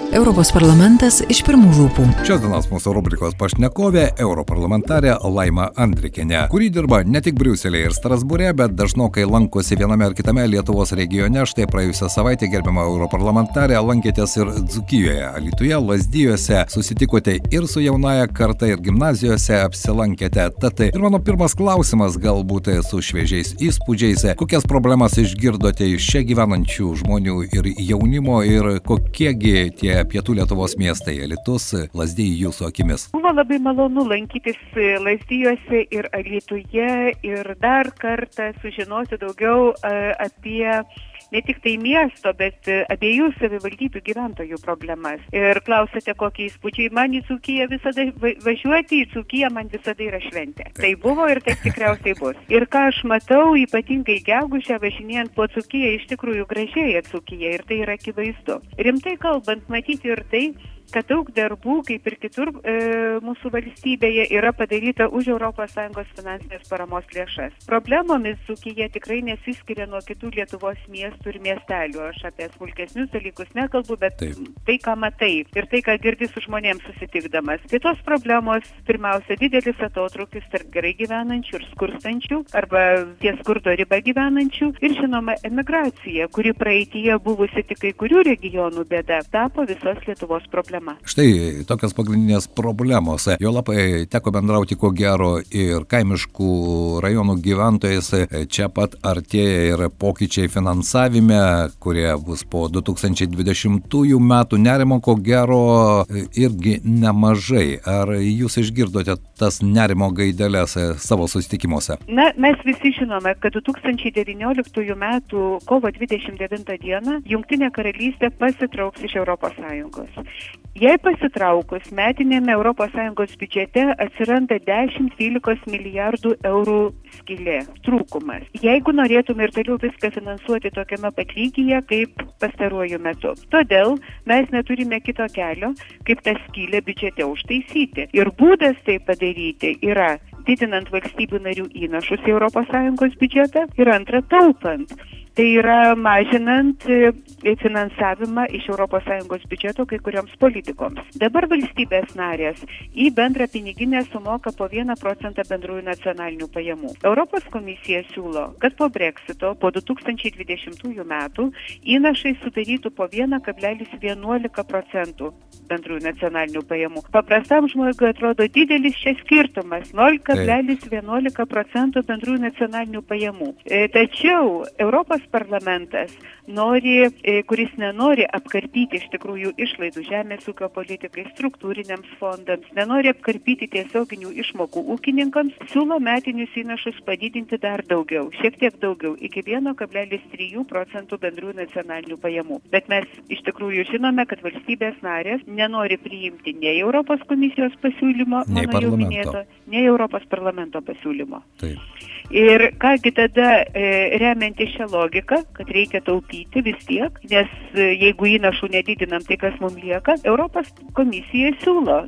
Europos parlamentas iš pirmų lūpų. Šios dienos mūsų rubrikos pašnekovė europarlamentarė Laima Andrikienė, kuri dirba ne tik Briuselėje ir Strasbūre, bet dažnokai lankosi viename ar kitame Lietuvos regione. Štai praėjusią savaitę, gerbiama europarlamentarė, lankėtės ir Dzūkijoje, Alytuje, Lazdijuose, susitikote ir su jaunaja karta, ir gimnazijose apsilankėte. Tad ir mano pirmas klausimas, galbūt su šviežiais įspūdžiais, kokias problemas išgirdote iš čia gyvenančių žmonių ir jaunimo, ir kokiegi tie pietų Lietuvos miestai, Alytus, Lazdijai jūsų akimis? Buvo labai malonu lankytis Lazdijuose ir Alytuje ir dar kartą sužinoti daugiau apie ne tik tai miesto, bet abiejų savivaldybių gyventojų problemas. Ir klausėte, kokie įspūdžiai. Man į Dzūkiją visada važiuoti, į Dzūkiją man visada yra šventė. Tai buvo ir taip tikriausiai bus. Ir ką aš matau, ypatingai gegužę važinėjant po Dzūkiją, iš tikrųjų gražėja Dzūkija ir tai yra akivaizdu. Rimtai kalbant, matyti ir tai, kad daug darbų, kaip ir kitur mūsų valstybėje, yra padaryta už ES finansinės paramos lėšas. Problemomis Dzūkija tikrai nesiskiria nuo kitų Lietuvos miestų ir miestelių. Aš apie smulkesnius dalykus nekalbu, bet tai, ką matai ir tai, ką girdi su žmonėms susitikdamas. Tai tos problemos, pirmiausia, didelis atotrūkis tarp gerai gyvenančių ir skurstančių, arba ties skurdo riba gyvenančių, ir žinoma, emigracija, kuri praeityje buvusi tik kai kurių regionų bėda, tapo visos Lietuvos problema. Štai tokios pagrindinės problemos. Jo labai teko bendrauti ko gero ir kaimiškų rajonų gyventojais. Čia pat artėja ir pokyčiai finansavime, kurie bus po 2020 metų. Nerimo ko gero irgi nemažai. Ar jūs išgirdote tas nerimo gaideles savo susitikimuose? Na, mes visi žinome, kad 2019 metų kovo 29 dieną Jungtinė karalystė pasitrauks iš ES. Jei pasitraukus, metinėme ES biudžete atsiranda 10-12 milijardų eurų skylė, trūkumas. Jeigu norėtume ir toliau viską finansuoti tokiame pat lygyje, kaip pastaruoju metu. Todėl mes neturime kito kelio, kaip tą skylę biudžete užtaisyti. Ir būdas tai padaryti yra didinant valstybių narių įnašus į ES biudžetą ir antra taupant. Tai yra mažinant finansavimą iš ES biudžeto kai kurioms politikoms. Dabar valstybės narės į bendrą piniginę sumoka po 1% bendrųjų nacionalinių pajamų. Europos komisija siūlo, kad po Brexito po 2020 metų įnašai sudarytų po 1,11% bendrųjų nacionalinių pajamų. Paprastam žmogui atrodo didelis čia skirtumas, 0,11% bendrųjų nacionalinių pajamų. Tačiau Europos parlamentas kuris nenori apkarpyti iš tikrųjų išlaidų žemės ūkio politikai, struktūriniams fondams, nenori apkarpyti tiesioginių išmokų ūkininkams, siūlo metinius įnašus padidinti dar daugiau, šiek tiek daugiau, iki 1,3% bendrųjų nacionalinių pajamų. Bet mes iš tikrųjų žinome, kad valstybės narės nenori priimti nei Europos komisijos pasiūlymo, nei Europos parlamento pasiūlymo. Taip. Ir kągi tada remianti šią logiką, kad reikia taupyti vis tiek, nes jeigu įnašų nedidinam, tai kas mums lieka, Europos komisija siūlo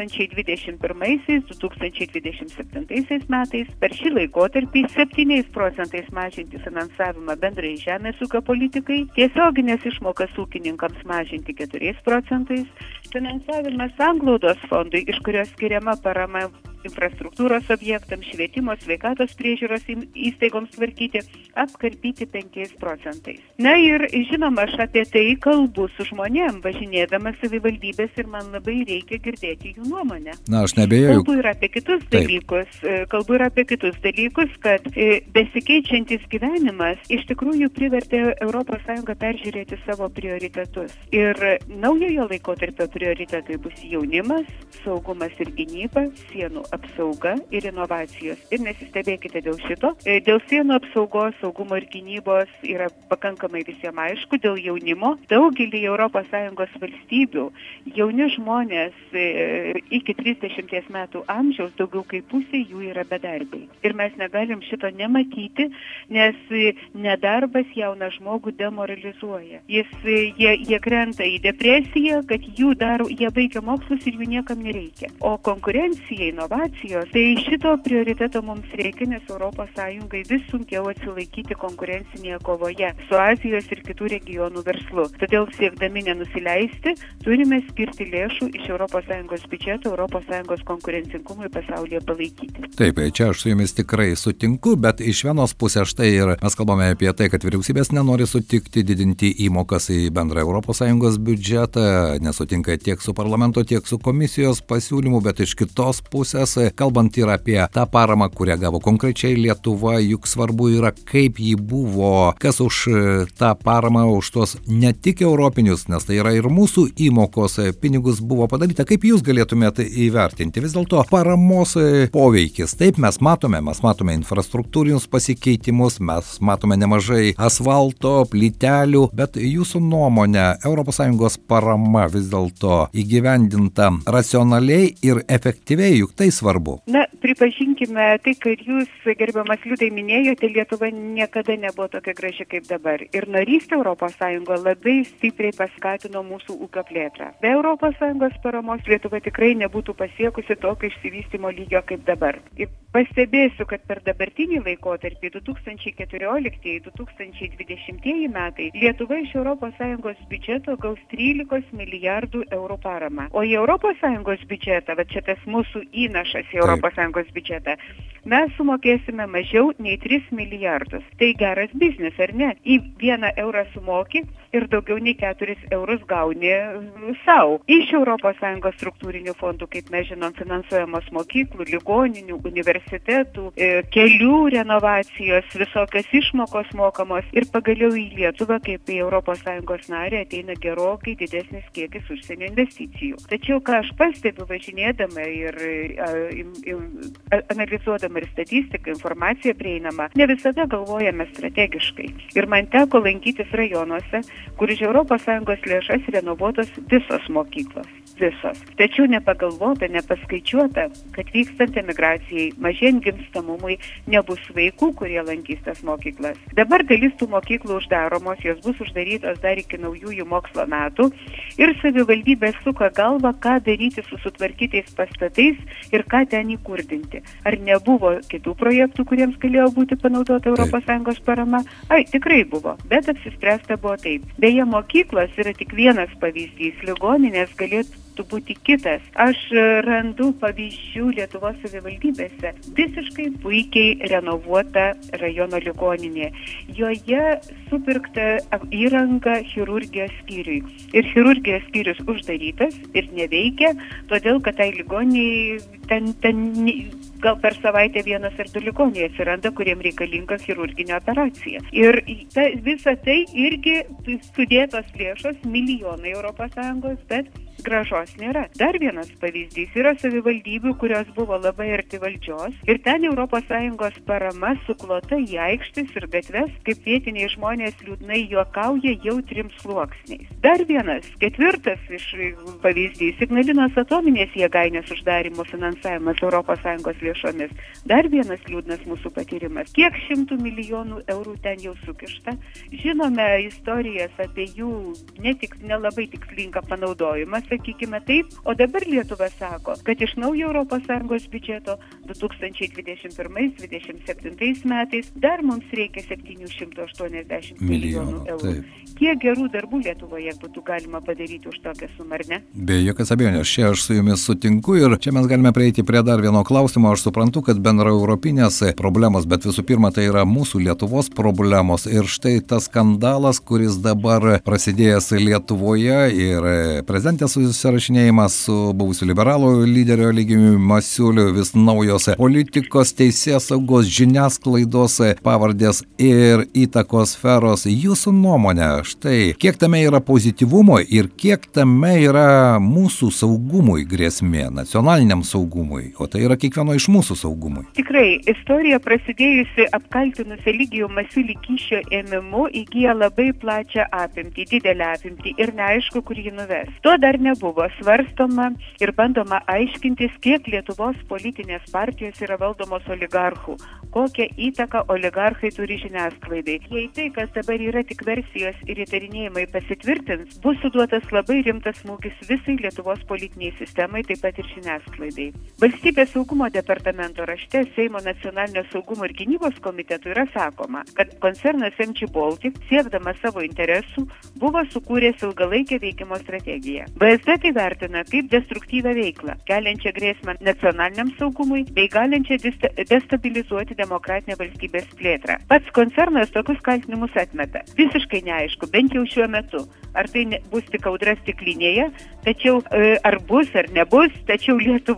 2021-2027 metais per šį laikotarpį 7% mažinti finansavimą bendrai žemės ūkio politikai, tiesioginės išmokas ūkininkams mažinti 4%, finansavimas sanglaudos fondui, iš kurios skiriama parama infrastruktūros objektams, švietimo, sveikatos priežiūros įstaigoms tvarkyti, apkarpyti 5%. Na ir žinoma, aš apie tai kalbu su žmonėm, važinėdamas savivaldybės ir man labai reikia girdėti jų nuomonę. Na, aš neabejoju. Kalbu ir apie kitus dalykus, kad besikeičiantis gyvenimas iš tikrųjų privertė ES peržiūrėti savo prioritetus. Ir naujojo laikotarpio prioritetai bus jaunimas, saugumas ir gynyba, sienų apsauga ir inovacijos. Ir nesistebėkite dėl šito. Dėl sienų apsaugos, saugumo ir gynybos yra pakankamai visiems aišku, dėl jaunimo. Daugelį ES valstybių jauni žmonės iki 30 metų amžiaus, daugiau kaip pusė jų yra bedarbiai. Ir mes negalim šito nematyti, nes nedarbas jauną žmogų demoralizuoja. Jie krenta į depresiją, kad jie baigia mokslus ir jų niekam nereikia. O konkurencija, inovacija inovacijos, tai šito prioriteto mums reikia, nes ES vis sunkiau atsilaikyti konkurencinėje kovoje su Azijos ir kitų regionų verslu. Todėl siekdami nenusileisti, turime skirti lėšų iš ES biudžeto ES konkurencingumui pasaulyje palaikyti. Taip, čia aš su jumis tikrai sutinku, bet iš vienos pusės štai ir mes kalbame apie tai, kad vyriausybės nenori sutikti didinti įmokas į bendrą ES biudžetą, nesutinka tiek su parlamento, tiek su komisijos pasiūlymu, bet iš kitos pusės, kalbant ir apie tą paramą, kurią gavo konkrečiai Lietuva, juk svarbu yra, kaip ji buvo, kas už tą paramą, už tuos ne tik europinius, nes tai yra ir mūsų įmokos pinigus buvo padaryta. Kaip jūs galėtumėte įvertinti vis dėlto paramos poveikis? Taip, mes matome infrastruktūrinius pasikeitimus, mes matome nemažai asfalto, plytelių, bet jūsų nuomonė, ES parama vis dėlto įgyvendinta racionaliai ir efektyviai, juk tai svarbu. Na, pripažinkime, tai, kad jūs, gerbiamas Liudai, minėjote, Lietuva niekada nebuvo tokia graži kaip dabar. Ir narystė ES labai stipriai paskatino mūsų ūkio plėtrą. Be ES paramos Lietuva tikrai nebūtų pasiekusi tokio išsivystymo lygio kaip dabar. Ir pastebėsiu, kad per dabartinį laikotarpį 2014-2020 metai Lietuva iš ES biudžeto gaus 13 milijardų eurų paramą. O į ES biudžetą, va čia tas mūsų įnašas į ES biudžetą, mes sumokėsime mažiau nei 3 milijardus. Tai geras biznis, ar ne? Į 1 eurą sumoki ir daugiau nei 4 eurus gauni savo. Iš ES struktūrinių fondų, kaip mes žinom, finansuojamos mokyklų, ligoninių, universitetų, kelių renovacijos, visokios išmokos mokamos ir pagaliau į Lietuvą, kaip į ES narę, ateina gerokai didesnis kiekis užsienio investicijų. Tačiau, ką aš pastebiu važinėdama ir analizuodama ir statistiką, informaciją prieinama, ne visada galvojame strategiškai. Ir man teko lankytis rajonuose, kur iš ES lėšas renovuotos visos mokyklos. Visos. Tačiau nepagalvota, nepaskaičiuota, kad vykstant emigracijai, mažėjant gimstamumui, nebus vaikų, kurie lankys tas mokyklas. Dabar dalis tų mokyklų uždaromos, jos bus uždarytos dar iki naujųjų mokslo metų ir savivaldybė suka galvą, ką daryti su sutvarkytais pastatais ir ką ten įkurdinti. Ar nebuvo kitų projektų, kuriems galėjo būti panaudota ES parama? Tikrai buvo, bet apsispręsta buvo taip. Beje, mokyklos yra tik vienas pavyzdys, ligoninės galėtų būti kitas. Aš randu pavyzdžių Lietuvos savivaldybėse. Visiškai puikiai renovuota rajono ligoninė. Joje supirkta įranga chirurgijos skyriui. Ir chirurgijos skyrius uždarytas ir neveikia, todėl kad tai ligoniai ten gal per savaitę 1 ar 2 ligoniai atsiranda, kuriem reikalinga chirurginė operacija. Ir visa tai irgi sudėtos lėšos, milijonai ES, bet grąžos nėra. Dar vienas pavyzdys yra savivaldybių, kurios buvo labai arti valdžios ir ten ES parama suklota į aikštis ir gatves, kaip vietiniai žmonės liūdnai juokauja jau 3 sluoksniais. Dar vienas, 4. pavyzdys, Ignalinos atominės jėgainės uždarimo finansavimas ES lėšomis. Dar vienas liūdnas mūsų patyrimas. Kiek 100 milijonų eurų ten jau sukišta. Žinome istorijas apie jų nelabai tikslingą panaudojimą, sakykime taip, o dabar Lietuva sako, kad iš naujo ES biudžeto 2021-2027 metais dar mums reikia 780 milijonų eurų. Kiek gerų darbų Lietuvoje būtų galima padaryti už tokią sumą, ar ne? Be jokios abejonės, čia aš su jumis sutinku ir čia mes galime prieiti prie dar vieno klausimo. Aš suprantu, kad bendra europinės problemos, bet visų pirma tai yra mūsų Lietuvos problemos ir štai tas skandalas, kuris dabar prasidėjęs Lietuvoje ir prezidentės susirašinėjimas su buvusiu liberalų lyderio Eligijumi Masiuliu, vis naujos politikos, teisėsaugos, žiniasklaidos pavardės ir įtakos sferos. Jūsų nuomonė, štai kiek tame yra pozityvumo ir kiek tame yra mūsų saugumui grėsmė, nacionaliniam saugumui, o tai yra kiekvieno iš mūsų saugumui. Tikrai, istorija prasidėjusi apkaltinus Eligijų Masiulį kyšio ėmimu įgyja labai plačią apimtį, didelę apimtį ir neaišku, kur ji nuves. To dar nebuvo svarstoma ir bandoma aiškintis, kiek Lietuvos politinės partijos yra valdomos oligarchų, kokią įtaką oligarchai turi žiniasklaidai. Jei tai, kas dabar yra tik versijos ir įtarinėjimai pasitvirtins, bus suduotas labai rimtas smūgis visai Lietuvos politiniai sistemai, taip pat ir žiniasklaidai. Valstybės saugumo departamento rašte Seimo nacionalinio saugumo ir gynybos komitetų yra sakoma, kad koncernas MG Baltic, siekdamas savo interesų, buvo sukūręs ilgalaikę veikimo strategiją. VSD tai vertina kaip destruktyvę veiklą, keliančią grėsmę nacionaliniam saugumui bei galinčią destabilizuoti demokratinę valstybės plėtrą. Pats koncernas tokius kaltinimus atmeta. Visiškai neaišku, bent jau šiuo metu, ar tai bus tik audra stiklinėje, tačiau ar bus ar nebus, tačiau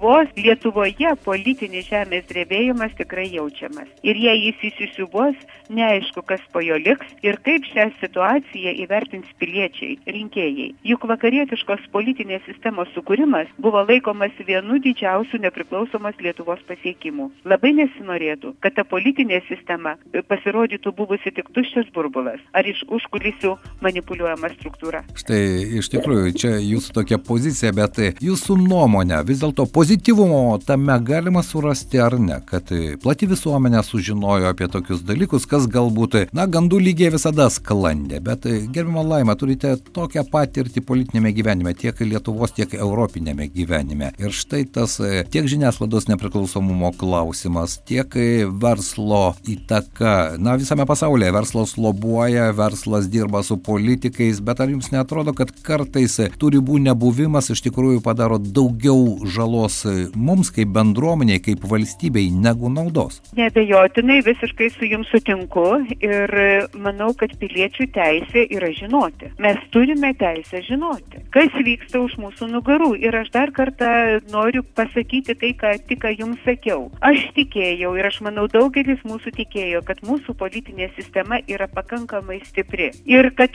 Lietuvoje politinis žemės drebėjimas tikrai jaučiamas. Ir jei jis įsisiūbuos, neaišku, kas po jo liks ir kaip šią situaciją įvertins piliečiai, rinkėjai. Juk vakarietiškos politinės sistemos sukūrimas buvo laikomas vienu didžiausių nepriklausomos Lietuvos pasiekimų. Labai nesinorėtų, kad ta politinė sistema pasirodytų buvusi tik tuščias burbulas ar iš užkulisių manipuliuojama struktūra. Štai, iš tikrųjų, čia jūsų tokia pozicija, bet jūsų nuomonė, vis dėlto pozityvumo tame galima surasti ar ne, kad plati visuomenė sužinojo apie tokius dalykus, kas galbūt, gandų lygiai visada sklandė, bet gerbiama Laima, turite tokią patirtį politinėme gyvenime, tiek Lietuvos, tiek europinėme gyvenime. Ir štai tas tiek žiniasklaidos nepriklausomumo klausimas, tiek verslo įtaka, visame pasaulyje verslas lobuoja, verslas dirba su politikais, bet ar jums neatrodo, kad kartais tų ribų nebuvimas iš tikrųjų padaro daugiau žalos mums kaip bendruomeniai, kaip valstybei, negu naudos? Neabejotinai visiškai su jums sutinku ir manau, kad piliečių teisė yra žinoti. Mes turime teisę žinoti, kas vyksta už mūsų nugarų. Ir aš dar kartą noriu pasakyti tai, ką tik jums sakiau. Aš tikėjau ir aš manau daugelis mūsų tikėjo, kad mūsų politinė sistema yra pakankamai stipri. Ir kad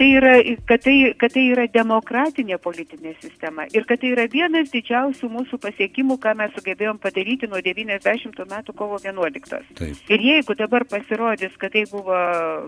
tai yra demokratinė politinė sistema. Ir kad tai yra vienas didžiausių mūsų pasiekimų, ką mes sugebėjom padaryti nuo 90 metų kovo 11. Taip. Ir jeigu dabar pasirodys, kad tai buvo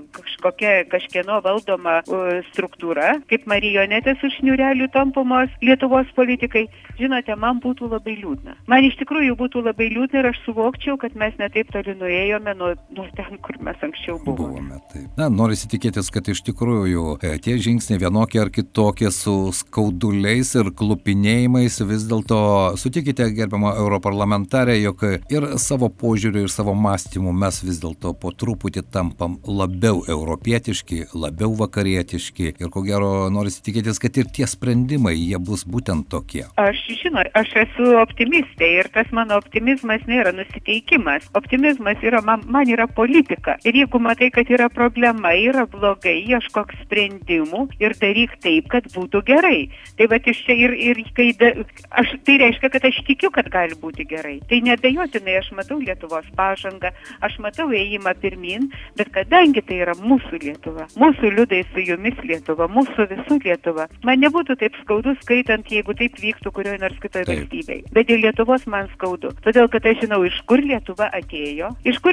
kažkieno valdoma struktūra, kaip marionetės už šniūrelių tampomos Lietuvos politikai, žinote, man būtų labai liūdna. Man iš tikrųjų būtų labai liūdna ir aš suvokčiau, kad mes netaip toli nuėjome nuo ten, kur mes anksčiau buvome. Taip. Norisi tikėtis, kad iš tikrųjų tie žingsniai vienokie ar kitokie su skauduliais ir klupinėjimais vis dėlto sutikite, gerbiama europarlamentarė, jog ir savo požiūriu, ir savo mąstymu mes vis dėlto po truputį tampam labiau europietiški, labiau vakarietiški ir ko gero norisi tikėtis, kad ir tie sprendimai, jie bus būtent tokie. Aš esu optimistė ir tas mano optimizmas nėra nusiteikimas. Optimizmas yra, man yra politika. Ir jeigu matai, kad yra problema, yra blogai, ieškok sprendimų ir daryk taip, kad būtų gerai. Tai va iš čia tai reiškia, kad aš tikiu, kad gali būti gerai. Tai neabejotinai aš matau Lietuvos pažangą, aš matau ėjimą pirmin, bet kadangi tai yra mūsų Lietuva, mūsų liudai su jumis Lietuva, mūsų visų Lietuva, man nebūtų taip skaudu skaitant, jeigu taip vyktų kurioje nors kitoje valstybėje. Bet dėl Lietuvos man skaudu, todėl kad aš žinau, iš kur Lietuva atėjo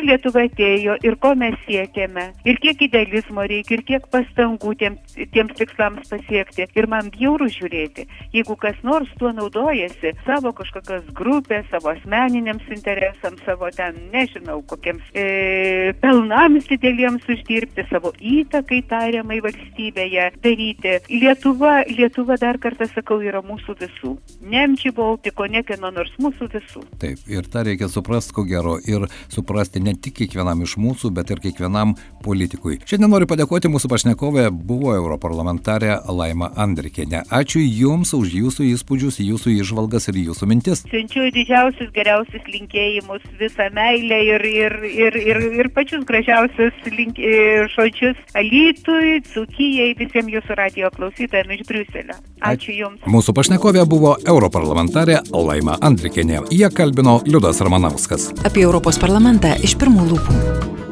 ir ko mes siekėme, ir kiek idealizmo reikia, ir kiek pastangų tiems tikslams pasiekti. Ir man bjauru žiūrėti, jeigu kas nors tuo naudojasi savo kažkokios grupės, savo asmeniniams interesams, savo ten, nežinau, kokiems pelnams dideliems uždirbti, savo įtakai tariamai valstybėje daryti. Lietuva dar kartą sakau, yra mūsų visų. Ne MG Baltico, ne kieno nors, mūsų visų. Taip, ir tą reikia suprasti, ko gero, ir suprasti ne tik kiekvienam iš mūsų, bet ir kiekvienam politikui. Šiandien noriu padėkoti mūsų pašnekovė, buvo europarlamentarė Laima Andrikienė. Ačiū Jums už Jūsų įspūdžius, Jūsų įžvalgas ir Jūsų mintis. Siunčiu didžiausius, geriausius linkėjimus, visą meilę ir pačius gražiausius žodžius Alytui, Dzūkijai, visiems Jūsų radijo klausytojams iš Briuselio. Ačiū Jums. Mūsų pašnekovė buvo europarlamentarė Laima Andrikienė. Ją kalbino Liudas Ramanauskas. Apie Europos parlamentą iš pirmų lūpų.